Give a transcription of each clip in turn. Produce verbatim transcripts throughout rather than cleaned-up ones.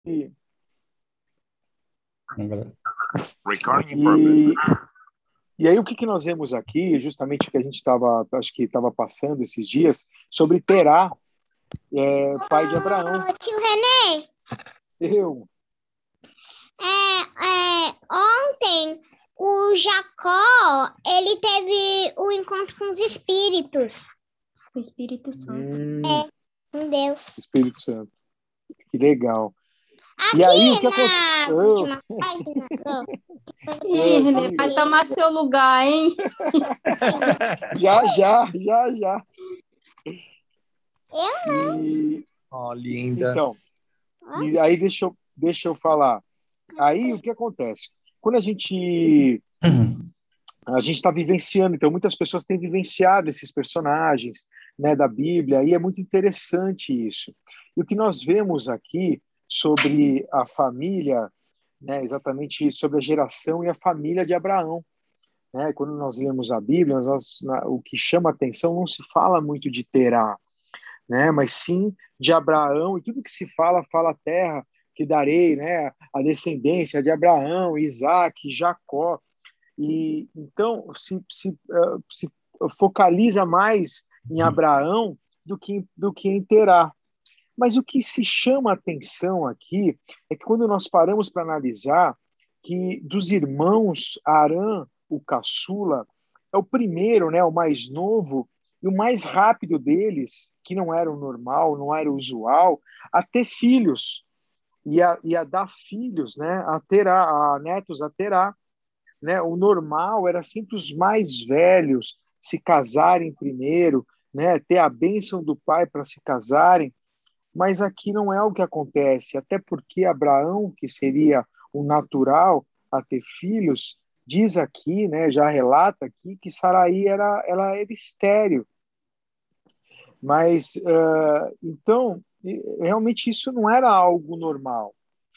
e, Recording in progress. e, e aí o que, que nós vemos aqui, justamente o que a gente estava, acho que estava passando esses dias, sobre Terá, é, pai de Abraão. Ô, tio Renê, Eu, é, é, ontem o Jacó, ele teve um encontro com os espíritos, O Espírito Santo. hum, com Deus. Espírito Santo, que legal. Aqui E aí o que nas aconteceu? últimas páginas, ó. Ih, É, Renê, diga. vai tomar seu lugar, hein? Já, já, já, já. Eu E, Oh, linda. então, e aí deixa eu, deixa eu falar. Aí o que acontece? Quando a gente a gente está vivenciando, então muitas pessoas têm vivenciado esses personagens, né, da Bíblia, e é muito interessante isso. E o que nós vemos aqui sobre a família, né, exatamente sobre a geração e a família de Abraão, né? Quando nós lemos a Bíblia, nós, na, o que chama a atenção não se fala muito de Terá, né, mas sim de Abraão, e tudo que se fala, fala a terra que darei, né, a descendência de Abraão, Isaac, Jacó. E então se, se, uh, se focaliza mais em Abraão do que, do que em Terá. Mas o que se chama atenção aqui é que quando nós paramos para analisar que dos irmãos, Arã, o caçula, é o primeiro, né, o mais novo e o mais rápido deles, que não era o normal, não era o usual, a ter filhos e a, e a dar filhos, né, a terá, a netos a terá, né? O normal era sempre os mais velhos se casarem primeiro, né, ter a bênção do pai para se casarem. Mas aqui não é o que acontece, até porque Abraão, que seria o natural a ter filhos, diz aqui, né, já relata aqui que Saraí era, ela era estéril. Mas, uh, então, realmente isso não era algo normal.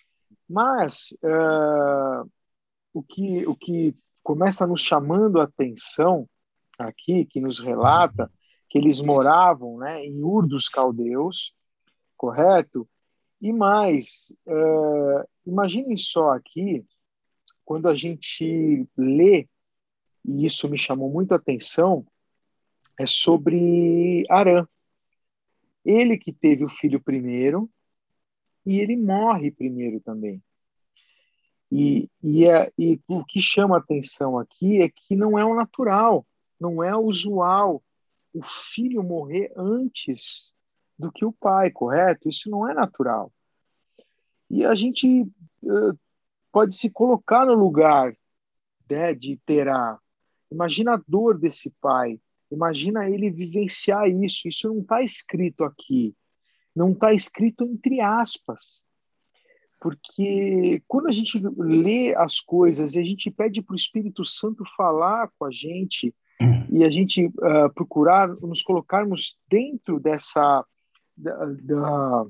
Mas uh, o, que, o que começa nos chamando a atenção aqui, que nos relata que eles moravam, né, em Ur dos Caldeus, correto? E mais, uh, imaginem só aqui, quando a gente lê, e isso me chamou muito a atenção, é sobre Arã. Ele que teve o filho primeiro, e ele morre primeiro também. E, e, é, e o que chama a atenção aqui é que não é o natural, não é o usual o filho morrer antes do que o pai, correto? Isso não é natural. E a gente uh, pode se colocar no lugar, né, de Terá. Imagina a dor desse pai. Imagina ele vivenciar isso. Isso não está escrito aqui. Não está escrito entre aspas. Porque quando a gente lê as coisas e a gente pede para o Espírito Santo falar com a gente e a gente uh, procurar nos colocarmos dentro dessa, da, da,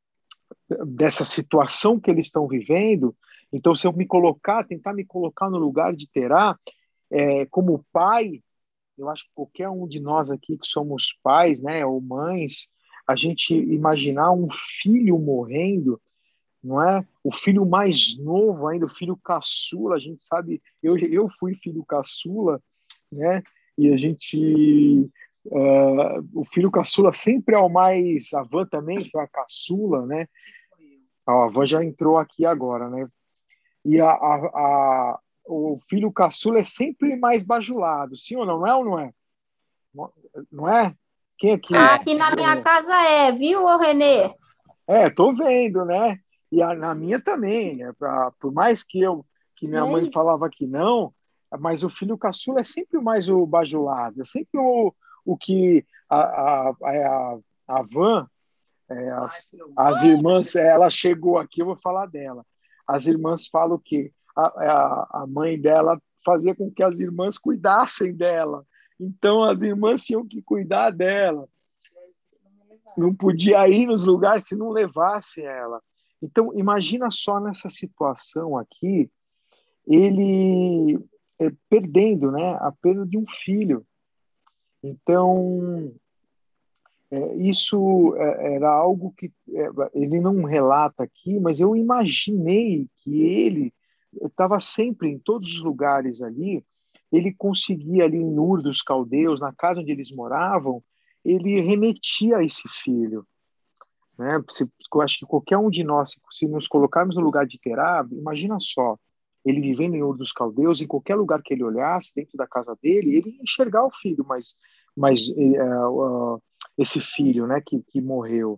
dessa situação que eles estão vivendo, então se eu me colocar, tentar me colocar no lugar de Terá, é, como pai, eu acho que qualquer um de nós aqui que somos pais, né, ou mães, a gente imaginar um filho morrendo, não é? O filho mais novo ainda, o filho caçula, a gente sabe, eu, eu fui filho caçula, né? E a gente, uh, o filho caçula sempre é o mais, a Van também foi a caçula, né? A Van já entrou aqui agora, né? E a, a, a, o filho caçula é sempre mais bajulado, sim ou não? Não é ou não é? Não é? Quem aqui? Ah, aqui na minha casa é, viu, ô Renê? É, tô vendo, né? E a, na minha também, é pra, por mais que eu que minha mãe falava que não, mas o filho caçula é sempre mais o bajulado, é sempre o, o que a, a, a, a Van, é, as, as irmãs, ela chegou aqui, eu vou falar dela. As irmãs falam que a, a, a mãe dela fazia com que as irmãs cuidassem dela. Então, as irmãs tinham que cuidar dela. Não podia ir nos lugares se não levasse ela. Então, imagina só nessa situação aqui, ele é, perdendo, né, a perda de um filho. Então, É, isso é, era algo que é, ele não relata aqui, mas eu imaginei que ele estava sempre em todos os lugares ali, ele conseguia ali em Ur dos Caldeus, na casa onde eles moravam, ele remetia a esse filho. Né? Se, eu acho que qualquer um de nós, se nos colocarmos no lugar de Terá, imagina só, ele vivendo em Ur dos Caldeus, em qualquer lugar que ele olhasse, dentro da casa dele, ele ia enxergar o filho, mas, mas uh, uh, esse filho, né, que, que morreu.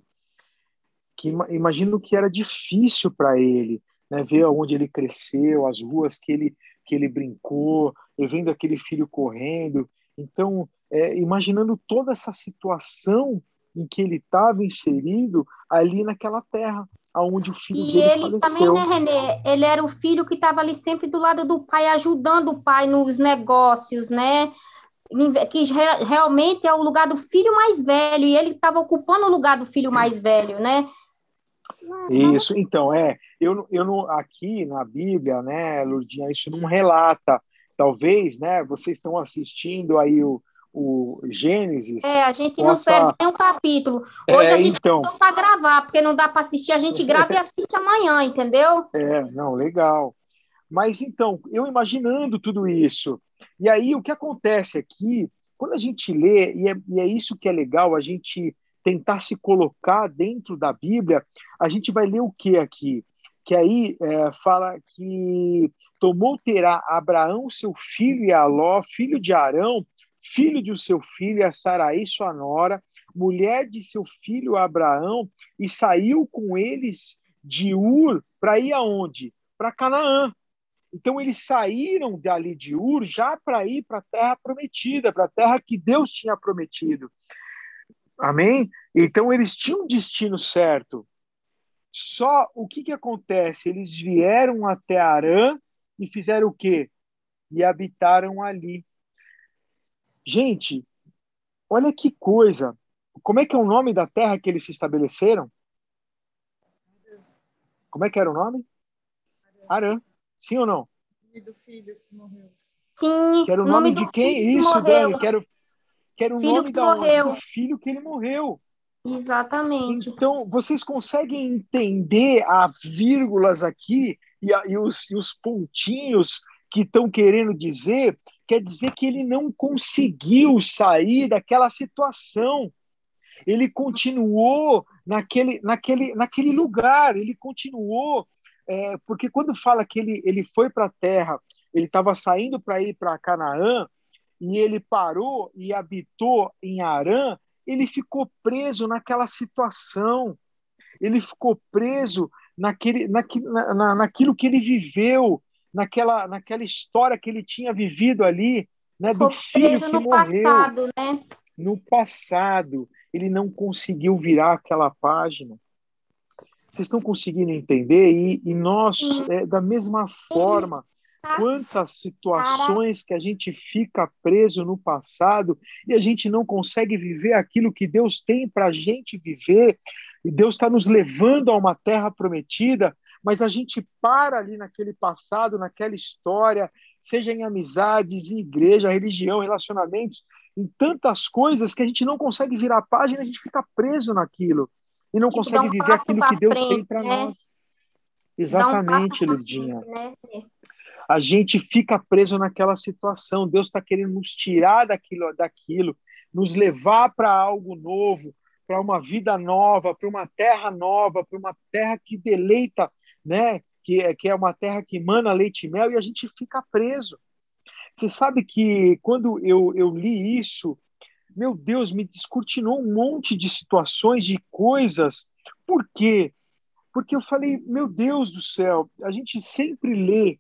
Que imagino que era difícil para ele, né, ver onde ele cresceu, as ruas que ele, que ele brincou, e vendo aquele filho correndo. Então, é, imaginando toda essa situação em que ele estava inserido ali naquela terra, aonde o filho E dele ele também, faleceu. né, Renê? Ele era o filho que estava ali sempre do lado do pai, ajudando o pai nos negócios, né? Que re- realmente é o lugar do filho mais velho, e ele estava ocupando o lugar do filho mais velho, né? Isso, então, é, eu, eu não, aqui na Bíblia, né, Lourdinha, isso não relata, talvez, né, vocês estão assistindo aí o, o Gênesis, É, a gente não possa, perde nenhum capítulo. Hoje é, a gente então, não para gravar, porque não dá para assistir, a gente grava e assiste amanhã, entendeu? é, não, legal, mas então, eu imaginando tudo isso, e aí o que acontece aqui, quando a gente lê, e é, e é isso que é legal, a gente tentar se colocar dentro da Bíblia, a gente vai ler o que aqui? Que aí é, fala que tomou Terá Abraão, seu filho, e Aló, filho de Arão, filho de seu filho, e a Saraí, sua nora, mulher de seu filho Abraão, e saiu com eles de Ur para ir aonde? Para Canaã. Então eles saíram dali de Ur já para ir para a terra prometida, para a terra que Deus tinha prometido. Amém? Então eles tinham um destino certo. Só o que, que acontece? Eles vieram até Arã e fizeram o quê? E habitaram ali. Gente, olha que coisa. Como é que é o nome da terra que eles se estabeleceram? Como é que era o nome? Arã. Sim ou não? Do filho que morreu. Sim, Que era o o nome nome do de filho quem? que Isso, morreu. Dani. Que era, que era o Filho nome que da onde? Do morreu. filho que ele morreu. Exatamente. Então, vocês conseguem entender as vírgulas aqui e, a, e, os, e os pontinhos que estão querendo dizer? Quer dizer que ele não conseguiu sair daquela situação. Ele continuou naquele, naquele, naquele lugar, ele continuou. É, porque quando fala que ele, ele foi para a terra, ele estava saindo para ir para Canaã, e ele parou e habitou em Arã, ele ficou preso naquela situação, ele ficou preso naquele, naque, na, na, naquilo que ele viveu, naquela, naquela história que ele tinha vivido ali, né, do Ficou filho preso que no morreu passado, né? no passado. Ele não conseguiu virar aquela página. Vocês estão conseguindo entender? E, e nós, é, da mesma forma, quantas situações que a gente fica preso no passado e a gente não consegue viver aquilo que Deus tem para a gente viver, e Deus está nos levando a uma terra prometida, mas a gente para ali naquele passado, naquela história, seja em amizades, em igreja, religião, relacionamentos, em tantas coisas que a gente não consegue virar a página, a gente fica preso naquilo e não Tipo, dá consegue um viver passo aquilo que para Deus tem frente, para né? nós. Dá um passo Exatamente, para Lurdinha. frente, né? A gente fica preso naquela situação. Deus está querendo nos tirar daquilo, daquilo, nos levar para algo novo, para uma vida nova, para uma terra nova, para uma terra que deleita, né? Que é, que é uma terra que emana leite e mel, e a gente fica preso. Você sabe que quando eu, eu li isso, meu Deus, me descortinou um monte de situações, de coisas. Por quê? Porque eu falei, meu Deus do céu, a gente sempre lê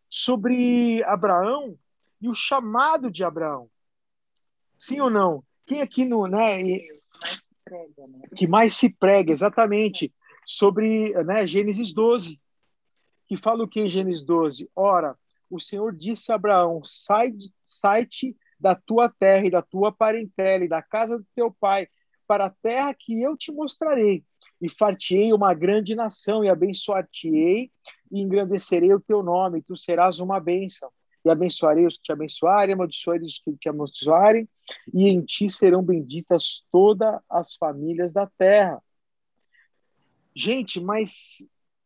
sobre Abraão e o chamado de Abraão. Sim ou não? Quem aqui no, né, que mais se prega, exatamente, sobre, né, Gênesis doze, que fala o que em Gênesis doze? Ora, o Senhor disse a Abraão, sai, sai-te da tua terra e da tua parentela e da casa do teu pai, para a terra que eu te mostrarei, e far-te-ei uma grande nação, e abençoar-te-ei, e engrandecerei o teu nome, e tu serás uma bênção. e abençoarei os que te abençoarem, amaldiçoarei os que te amaldiçoarem, e em ti serão benditas todas as famílias da terra. Gente, mas,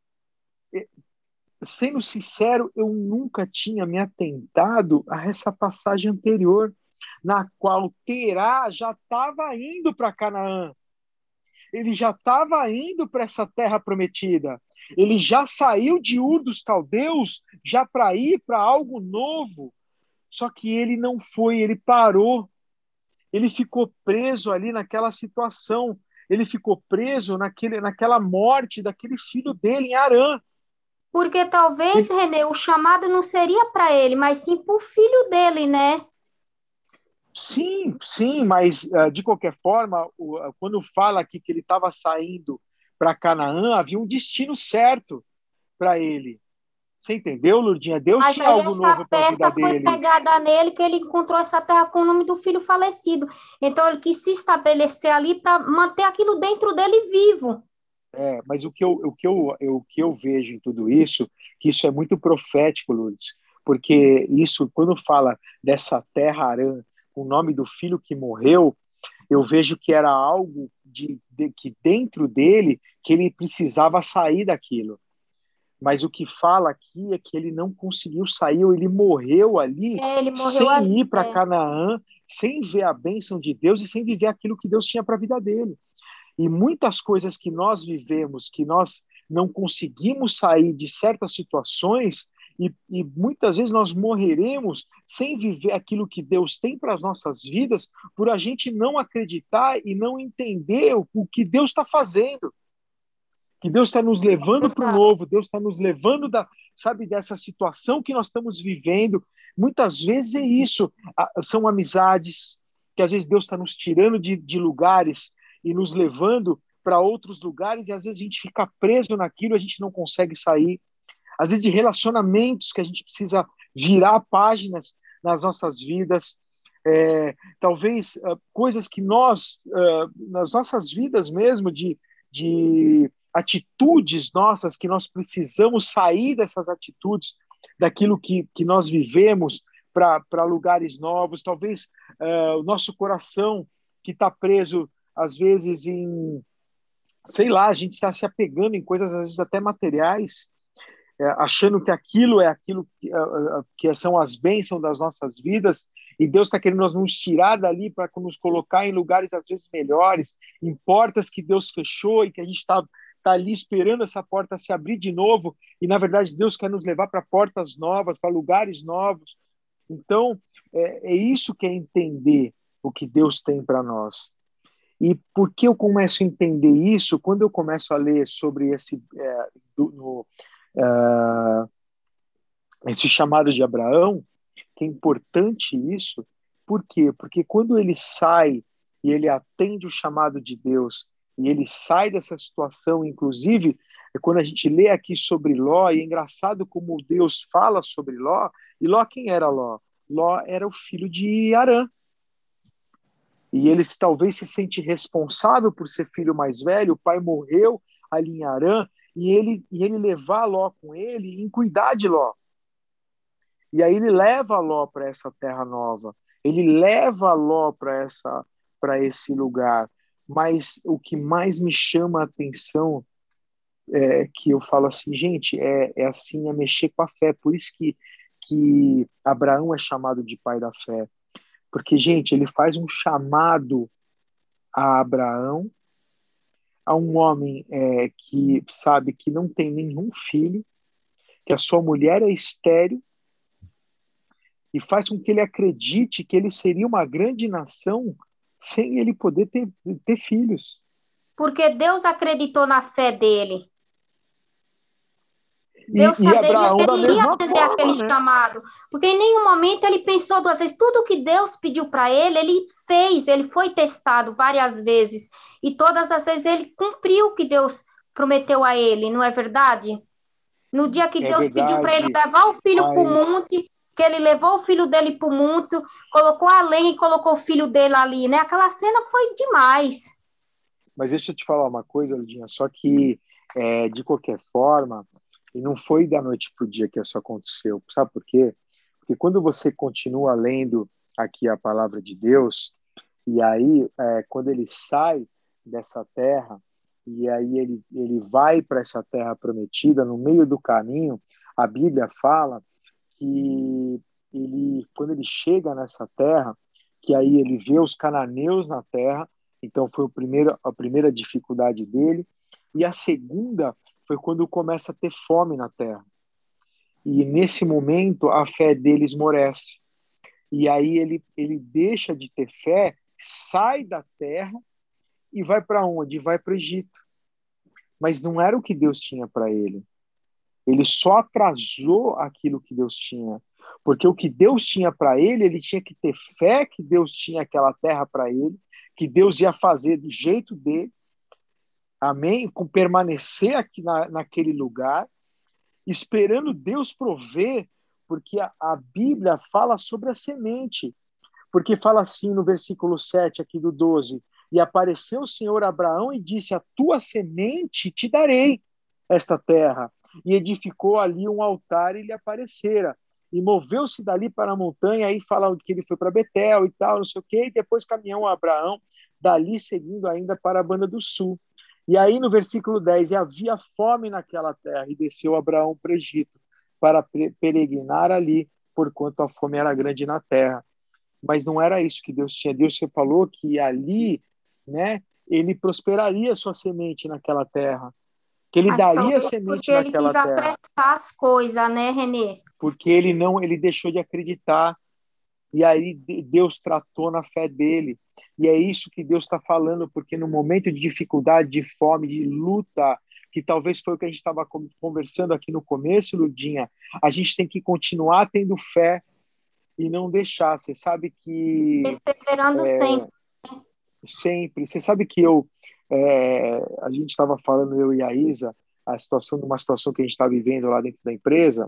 sendo sincero, eu nunca tinha me atentado a essa passagem anterior, na qual Terá já estava indo para Canaã. Ele já estava indo para essa terra prometida. Ele já saiu de Ur dos Caldeus, já para ir para algo novo. Só que ele não foi, ele parou. Ele ficou preso ali naquela situação. Ele ficou preso naquele, naquela morte daquele filho dele em Harã. Porque talvez, Ele, Renê, o chamado não seria para ele, mas sim para o filho dele, né? sim, sim, mas uh, de qualquer forma, uh, quando fala aqui que ele estava saindo para Canaã, havia um destino certo para ele. Você entendeu, Lourdinha? Deus Mas tinha aí algo essa novo para a vida festa foi dele. pegada nele, que ele encontrou essa terra com o nome do filho falecido. Então ele quis se estabelecer ali para manter aquilo dentro dele vivo. É, mas o que eu, o que eu, eu, o que eu vejo em tudo isso, que isso é muito profético, Lourdes, porque isso, quando fala dessa terra Harã, o nome do filho que morreu, eu vejo que era algo de, de, que dentro dele, que ele precisava sair daquilo. Mas o que fala aqui é que ele não conseguiu sair, ou ele morreu ali É, ele morreu ali. sem ir para É. Canaã, sem ver a bênção de Deus e sem viver aquilo que Deus tinha para a vida dele. E muitas coisas que nós vivemos, que nós não conseguimos sair de certas situações, e, e muitas vezes nós morreremos sem viver aquilo que Deus tem para as nossas vidas, por a gente não acreditar e não entender o, o que Deus está fazendo. Que Deus está nos levando para o novo, Deus está nos levando, da, sabe, dessa situação que nós estamos vivendo. Muitas vezes é isso, são amizades, que às vezes Deus está nos tirando de, de lugares e nos levando para outros lugares, e às vezes a gente fica preso naquilo, a gente não consegue sair. Às vezes de relacionamentos que a gente precisa virar páginas nas nossas vidas. É, talvez uh, coisas que nós, uh, nas nossas vidas mesmo, de, de atitudes nossas, que nós precisamos sair dessas atitudes, daquilo que, que nós vivemos, para lugares novos. Talvez uh, o nosso coração que está preso às vezes em, sei lá, a gente está se apegando em coisas às vezes até materiais, é, achando que aquilo é aquilo que, uh, que são as bênçãos das nossas vidas, e Deus está querendo nos tirar dali para nos colocar em lugares às vezes melhores, em portas que Deus fechou e que a gente está tá ali esperando essa porta se abrir de novo, e na verdade Deus quer nos levar para portas novas, para lugares novos. Então, é, é isso que é entender o que Deus tem para nós. E por que eu começo a entender isso? Quando eu começo a ler sobre esse, é, do, no, uh, esse chamado de Abraão, que é importante isso. Por quê? Porque quando ele sai e ele atende o chamado de Deus, e ele sai dessa situação, inclusive, quando a gente lê aqui sobre Ló, e é engraçado como Deus fala sobre Ló, e Ló, quem era Ló? Ló era o filho de Harã. E ele talvez se sente responsável por ser filho mais velho, o pai morreu ali em Harã, e ele, e ele levar Ló com ele em cuidar de Ló. E aí ele leva Ló para essa terra nova, ele leva Ló para essa, para esse lugar. Mas o que mais me chama a atenção é que eu falo assim, gente, é, é assim, é mexer com a fé. Por isso que, que Abraão é chamado de pai da fé. Porque, gente, ele faz um chamado a Abraão, a um homem é, que sabe que não tem nenhum filho, que a sua mulher é estéril, e faz com que ele acredite que ele seria uma grande nação sem ele poder ter, ter filhos. Porque Deus acreditou na fé dele. Deus E, e saberia Abraão que da ele iria mesma atender forma, aquele né? chamado. Porque em nenhum momento ele pensou duas vezes. Tudo que Deus pediu para ele, ele fez. Ele foi testado várias vezes. E todas as vezes ele cumpriu o que Deus prometeu a ele, não é verdade? No dia que É Deus pediu para ele verdade, levar o filho para o mas, monte, que ele levou o filho dele para o monte, colocou a lenha e colocou o filho dele ali, né? Aquela cena foi demais. mas deixa eu te falar uma coisa, Ludinha, só que, é, de qualquer forma, e não foi da noite para o dia que isso aconteceu. Sabe por quê? Porque quando você continua lendo aqui a palavra de Deus, e aí é, quando ele sai dessa terra, e aí ele, ele vai para essa terra prometida, no meio do caminho, a Bíblia fala que ele, quando ele chega nessa terra, que aí ele vê os cananeus na terra, então foi o primeiro, a primeira dificuldade dele, e a segunda foi quando começa a ter fome na terra. E nesse momento a fé dele esmorece. E aí ele, ele deixa de ter fé, sai da terra e vai para onde? Vai para o Egito. Mas não era o que Deus tinha para ele. Ele só atrasou aquilo que Deus tinha. Porque o que Deus tinha para ele, ele tinha que ter fé que Deus tinha aquela terra para ele, que Deus ia fazer do jeito dele, amém? Com permanecer aqui na, naquele lugar, esperando Deus prover, porque a, a Bíblia fala sobre a semente. Porque fala assim no versículo sete aqui do doze, e apareceu o Senhor a Abraão e disse, a tua semente te darei esta terra. E edificou ali um altar e lhe aparecera. E moveu-se dali para a montanha, aí fala que ele foi para Betel e tal, não sei o quê, e depois caminhou Abraão, dali seguindo ainda para a banda do sul. E aí no versículo dez, e havia fome naquela terra, e desceu Abraão para o Egito, para peregrinar ali, porquanto a fome era grande na terra. Mas não era isso que Deus tinha. Deus falou que ali, né, ele prosperaria a sua semente naquela terra, que ele Mas daria talvez semente porque ele naquela quis terra. apressar as coisas, né, Renê? Porque ele não, ele deixou de acreditar. E aí Deus tratou na fé dele. E é isso que Deus está falando, porque no momento de dificuldade, de fome, de luta, que talvez foi o que a gente estava conversando aqui no começo, Ludinha, a gente tem que continuar tendo fé e não deixar. Você sabe que... Perseverando é, sempre. sempre. Você sabe que eu... É, a gente estava falando, eu e a Isa, a situação de uma situação que a gente está vivendo lá dentro da empresa,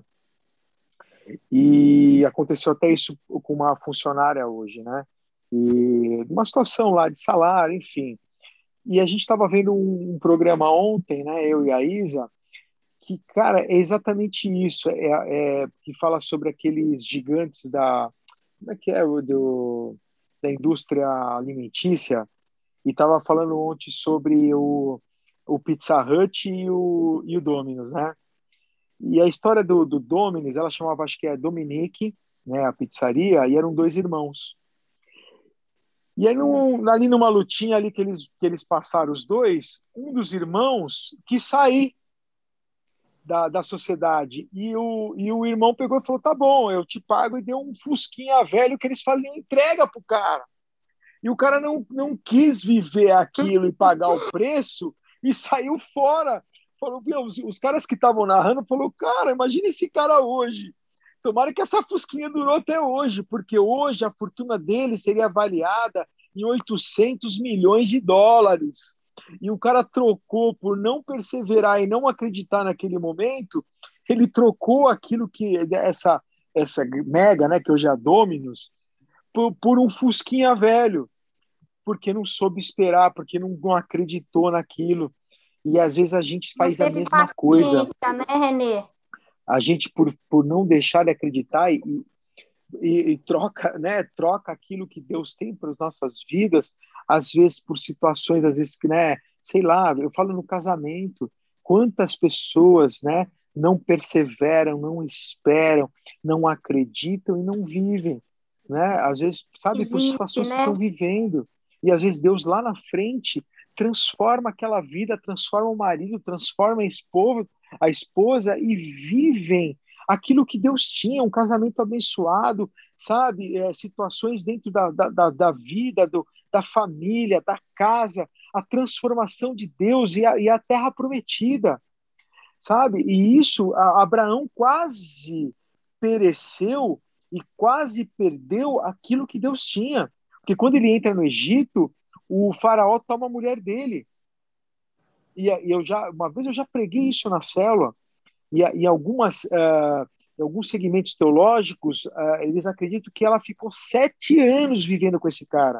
e aconteceu até isso com uma funcionária hoje, né? E uma situação lá de salário, enfim. E a gente estava vendo um, um programa ontem, né? Eu e a Isa, que, cara, é exatamente isso. É, é, que fala sobre aqueles gigantes da... Como é que é? O do, da indústria alimentícia. E estava falando ontem sobre o, o Pizza Hut e o, e o Domino's, né? E a história do, do Domino's, ela chamava, acho que é Dominique, né, a pizzaria, e eram dois irmãos. E aí, num, ali numa lutinha ali que eles, que eles passaram os dois, um dos irmãos quis sair da, da sociedade. E o, e o irmão pegou e falou, tá bom, eu te pago, e deu um fusquinha velho que eles faziam entrega pro cara. E o cara não, não quis viver aquilo e pagar o preço e saiu fora. Falou, meu, os, os caras que estavam narrando falou, cara, imagina esse cara hoje. Tomara que essa fusquinha durou até hoje, porque hoje a fortuna dele seria avaliada em oitocentos milhões de dólares. E o cara trocou por não perseverar e não acreditar naquele momento, ele trocou aquilo que essa essa mega, né, que hoje é a Domino's, por, por um fusquinha velho, porque não soube esperar, porque não, não acreditou naquilo. E às vezes a gente Não faz a teve mesma coisa. paciência, né, Renê? A gente, por, por não deixar de acreditar e, e, e troca, né, troca aquilo que Deus tem para as nossas vidas, às vezes por situações, às vezes, né, sei lá, eu falo no casamento, quantas pessoas, né, não perseveram, não esperam, não acreditam e não vivem, né? Às vezes, sabe, por Existe, situações que né? estão vivendo. E às vezes Deus lá na frente transforma aquela vida, transforma o marido, transforma a esposa, a esposa e vivem aquilo que Deus tinha, um casamento abençoado, sabe? É, situações dentro da, da, da vida, do, da família, da casa, a transformação de Deus e a, e a terra prometida, sabe? E isso, a, Abraão quase pereceu e quase perdeu aquilo que Deus tinha. Porque quando ele entra no Egito, o faraó toma a mulher dele. E, e eu já, uma vez eu já preguei isso na célula, e, e algumas, uh, em alguns segmentos teológicos, uh, eles acreditam que ela ficou sete anos vivendo com esse cara.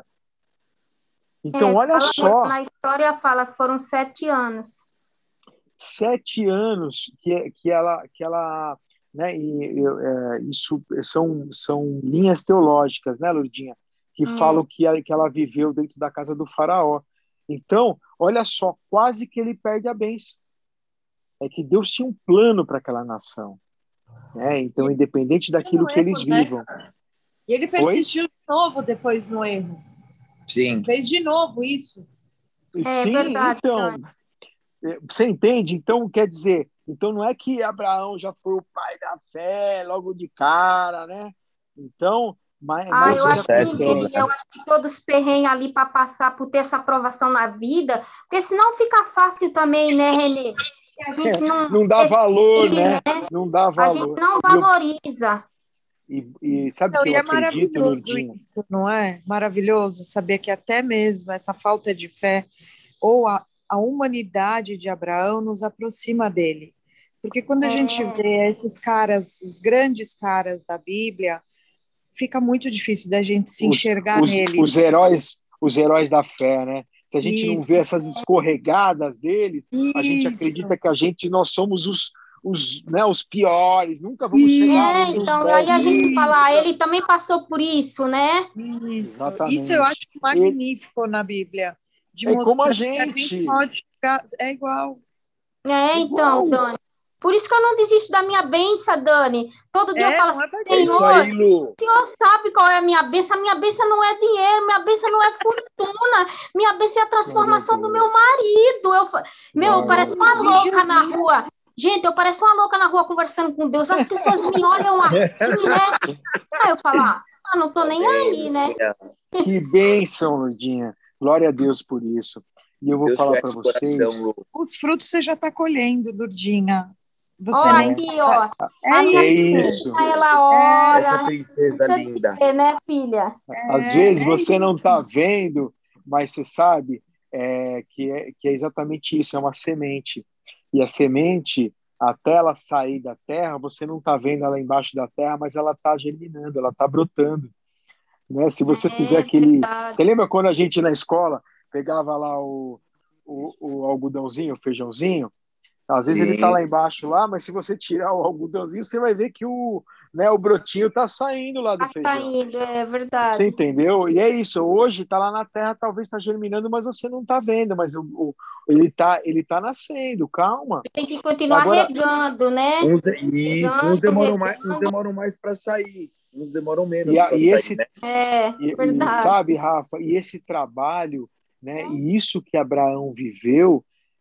Então, É, olha fala só. Na história fala que foram sete anos. Sete anos que, que, ela, que ela né? E eu, é, isso são, são linhas teológicas, né, Lourdinha, que Hum. falam que, a, que ela viveu dentro da casa do faraó. Então, olha só, quase que ele perde a bênção. É que Deus tinha um plano para aquela nação, né? Então, independente daquilo que eles vivam. E ele persistiu de novo depois no erro. Sim. Fez de novo isso. É Sim, verdade, então, você entende? Então, quer dizer, então não é que Abraão já foi o pai da fé logo de cara, né? Então, mas, Ah, mas eu o que acho que processo ninguém, acontece? todo, eu acho que todos perrenguem ali para passar por ter essa aprovação na vida, porque senão fica fácil também, né, Renê? Que a gente não Não dá valor, resistir, né? né? Não dá A gente valor. não E, eu, valoriza. e, e sabe o Não, que e eu é acredito, maravilhoso Lourdinha? isso, não é? Maravilhoso saber que até mesmo essa falta de fé ou a, a humanidade de Abraão nos aproxima dele. Porque quando a gente É, vê esses caras, os grandes caras da Bíblia, fica muito difícil da gente se Os, enxergar os, neles. os heróis, os heróis da fé, né? Se a gente não Isso, vê essas escorregadas deles, a gente isso, acredita que a gente, nós somos os, os, né, os piores, nunca vamos chegar é, nos, nos então aí pés a gente deles. fala, ah, isso, ele também passou por isso, né? isso. Isso eu acho Exatamente. E, magnífico na Bíblia, de é como a mostrar que a gente gente, pode ficar, é igual. É, é então, igual. Dani. Por isso que eu não desisto da minha benção, Dani. Todo dia eu É, falo não assim, é verdade? É isso Senhor, aí, Lu. sabe qual é a minha benção? A minha benção não é dinheiro, minha benção não é fortuna, minha benção é a Glória a transformação do meu Deus. marido. Eu, fa- meu, eu Glória a pareço uma Deus. louca na rua. Gente, eu pareço uma louca na rua conversando com Deus. As pessoas me olham assim, né? Aí eu falo, ah, ah, não tô nem Amém, aí, né? Luzinha. Que bênção, Lourdinha. Glória a Deus por isso. E eu vou Deus falar para conhece o coração, vocês, Lu. Os frutos você já está colhendo, Lurdinha. Ó, Você nem aqui, sabe. ó. É A minha é isso. isso. filha, ela É, Essa ora. princesa Você linda. vê, né, filha? Às é, vezes é você não isso. está vendo, mas você sabe é, que, é, que é exatamente isso, é uma semente. E a semente, até ela sair da terra, você não está vendo ela embaixo da terra, mas ela está germinando, ela está brotando. Né? Se você fizer É aquele... verdade. Você lembra quando a gente na escola pegava lá o, o, o algodãozinho, o feijãozinho? Às vezes ele está Sim. lá embaixo, lá, mas se você tirar o algodãozinho, você vai ver que o, né, o brotinho está saindo lá do Tá feijão. saindo, é Você verdade. entendeu? E é isso. Hoje está lá na terra, talvez está germinando, mas você não está vendo. Mas o, o, ele está ele tá nascendo. Calma. Tem que continuar Agora, regando, né? Uns, isso, uns Regando, demoram mais, uns regando. demoram mais para sair, uns demoram e, menos a, para e sair, esse né? É, e, e verdade. sabe, Rafa, e esse trabalho, né? E isso que Abraão viveu,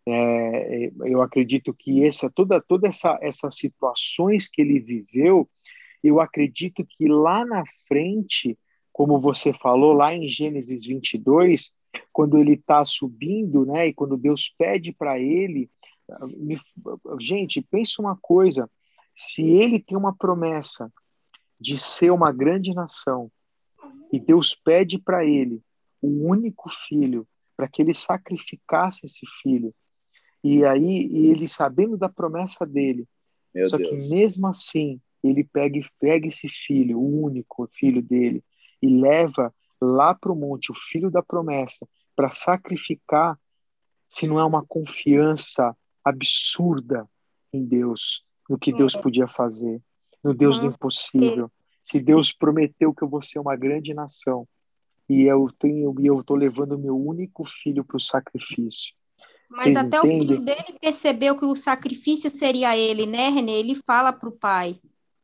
é, eu acredito que essa toda toda essa essas situações que ele viveu, eu acredito que lá na frente, como você falou, lá em Gênesis vinte e dois, quando ele está subindo, né, e quando Deus pede para ele, me, gente, pensa uma coisa, se ele tem uma promessa de ser uma grande nação, e Deus pede para ele o único filho, para que ele sacrificasse esse filho, e aí e ele sabendo da promessa dele, Meu só que Deus. mesmo assim, ele pega, pega esse filho, o único filho dele, e leva lá para o monte, o filho da promessa, para sacrificar, se não é uma confiança absurda em Deus, no que Deus podia fazer, no Deus do Com certeza. impossível. Se Deus prometeu que eu vou ser uma grande nação, e eu tenho e eu estou levando meu único filho para o sacrifício. Mas Vocês até o filho entendem? dele percebeu que o sacrifício seria ele, né, Renê? Ele fala para o pai.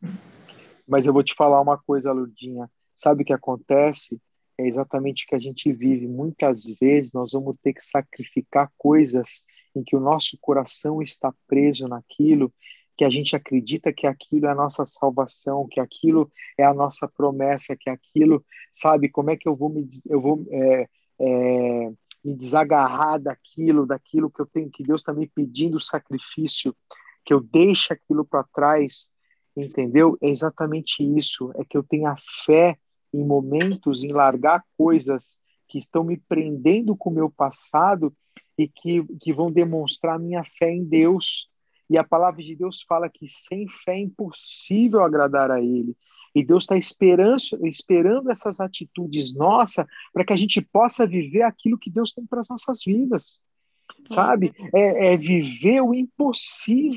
Mas eu vou te falar uma coisa, Lourdinha. Sabe o que acontece? É exatamente o que a gente vive. Muitas vezes nós vamos ter que sacrificar coisas em que o nosso coração está preso naquilo, que a gente acredita que aquilo é a nossa salvação, que aquilo é a nossa promessa, que aquilo, sabe, como é que eu vou me, eu vou, é, é, me desagarrar daquilo, daquilo que eu tenho, que Deus está me pedindo sacrifício, que eu deixe aquilo para trás, entendeu? É exatamente isso, é que eu tenha fé em momentos, em largar coisas que estão me prendendo com o meu passado e que, que vão demonstrar minha fé em Deus. E a palavra de Deus fala que sem fé é impossível agradar a Ele. E Deus está esperando, esperando essas atitudes nossas para que a gente possa viver aquilo que Deus tem para as nossas vidas. Sabe? É, é viver o impossível,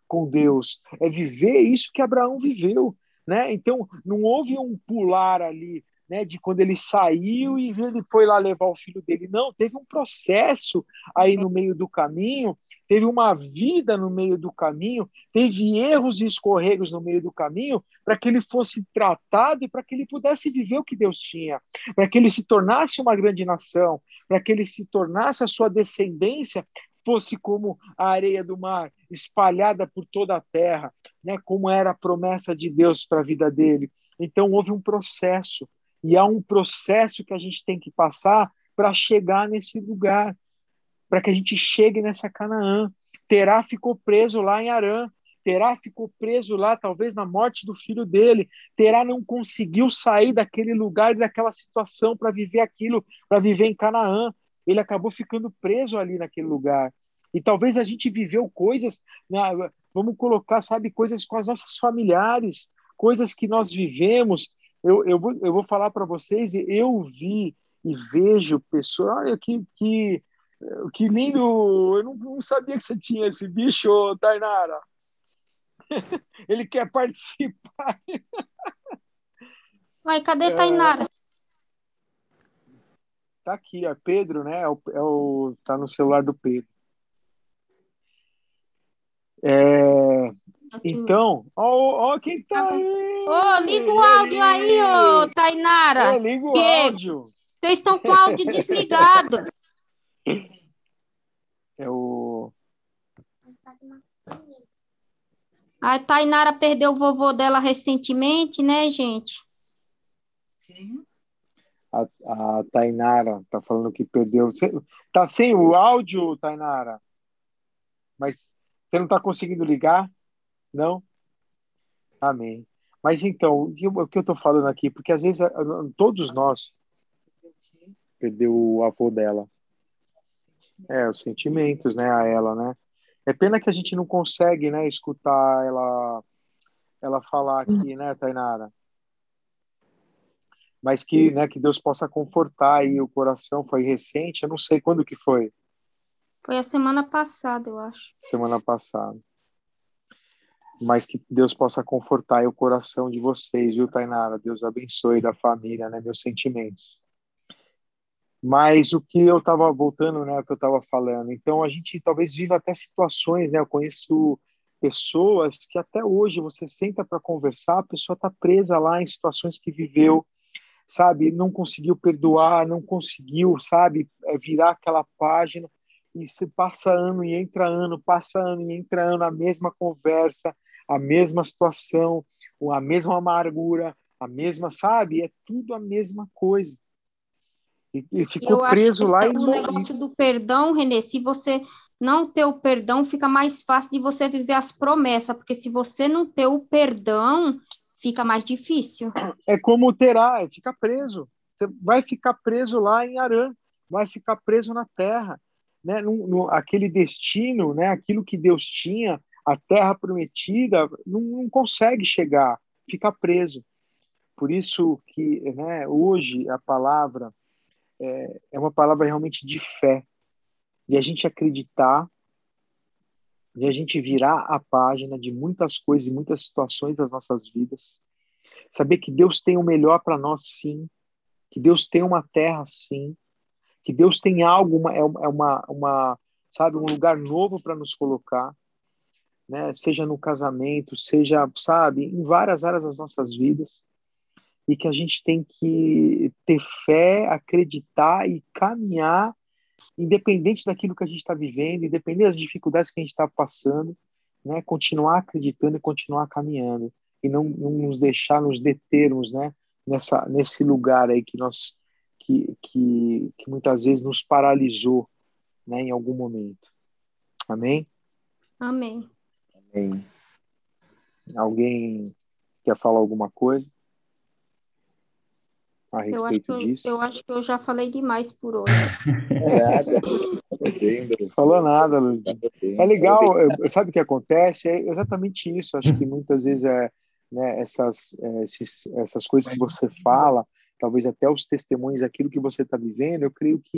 com Deus, é viver isso que Abraão viveu, né? Então, não houve um pular ali, né, de quando ele saiu e ele foi lá levar o filho dele. Não, teve um processo aí no meio do caminho, teve uma vida no meio do caminho, teve erros e escorregos no meio do caminho para que ele fosse tratado e para que ele pudesse viver o que Deus tinha, para que ele se tornasse uma grande nação, para que ele se tornasse a sua descendência fosse como a areia do mar, espalhada por toda a terra, né, como era a promessa de Deus para a vida dele. Então houve um processo, e há um processo que a gente tem que passar para chegar nesse lugar, para que a gente chegue nessa Canaã. Terá ficou preso lá em Harã, Terá ficou preso lá, talvez na morte do filho dele. Terá não conseguiu sair daquele lugar, daquela situação para viver aquilo, para viver em Canaã. Ele acabou ficando preso ali naquele lugar. E talvez a gente viveu coisas, né, vamos colocar, sabe, coisas com as nossas familiares, coisas que nós vivemos. Eu, eu, vou, eu vou falar para vocês, eu vi e vejo pessoas, olha que, que, que lindo, eu não, não sabia que você tinha esse bicho, Tainara. Ele quer participar. Ai, cadê Tainara? Tá aqui, é Pedro, né? É o, é o, tá no celular do Pedro. É, então, ó, ó quem tá aí! Ô, oh, liga o áudio aí, ô, oh, Tainara! É, liga o que? áudio! Vocês estão com o áudio desligado. É o... A Tainara perdeu o vovô dela recentemente, né, gente? A, a Tainara tá falando que perdeu. Você, tá sem o áudio, Tainara? Mas você não tá conseguindo ligar? Não? Amém. Mas então, o que, o que eu tô falando aqui? Porque às vezes todos nós perdeu o avô dela. É, os sentimentos, né, a ela, né? É pena que a gente não consegue, né, escutar ela, ela falar aqui, né, Tainara? Mas que, né, que Deus possa confortar aí o coração. Foi recente, eu não sei quando que foi. Foi a semana passada, eu acho. Semana passada. Mas que Deus possa confortar aí o coração de vocês, viu, Tainara? Deus abençoe da família, né, meus sentimentos. Mas o que eu estava voltando, né, o que eu estava falando. Então a gente talvez viva até situações, né? Eu conheço pessoas que até hoje você senta para conversar, a pessoa está presa lá em situações que viveu, sabe? Não conseguiu perdoar, não conseguiu, sabe, virar aquela página. E se passa ano e entra ano, passa ano e entra ano, a mesma conversa, a mesma situação, a mesma amargura, a mesma, sabe? É tudo a mesma coisa. E, e ficou eu preso acho lá. Que e o negócio do perdão, Renê, se você não ter o perdão, fica mais fácil de você viver as promessas, porque se você não ter o perdão, fica mais difícil. É como terá, fica preso. Você vai ficar preso lá em Harã, vai ficar preso na terra, né? No, no, aquele destino, né? Aquilo que Deus tinha, a terra prometida, não, não consegue chegar, fica preso. Por isso que, né, hoje a palavra é, é uma palavra realmente de fé, de a gente acreditar, de a gente virar a página de muitas coisas e muitas situações das nossas vidas, saber que Deus tem o melhor para nós, sim, que Deus tem uma terra, sim, que Deus tem algo, uma, é uma, uma, sabe, um lugar novo para nos colocar, né? Seja no casamento, seja, sabe, em várias áreas das nossas vidas, e que a gente tem que ter fé, acreditar e caminhar, independente daquilo que a gente está vivendo, independente das dificuldades que a gente está passando, né? Continuar acreditando e continuar caminhando, e não, não nos deixar nos determos, né? Nessa, nesse lugar aí que nós que, que, que muitas vezes nos paralisou, né? Em algum momento. Amém? Amém. Amém. Alguém quer falar alguma coisa a respeito eu acho que eu, disso? Eu acho que eu já falei demais por hoje. Nada. Falou nada, Luiz. É legal, sabe o que acontece? É exatamente isso. Acho que muitas vezes é, né, essas, é, esses, essas coisas que você fala, talvez até os testemunhos, aquilo que você está vivendo, eu creio que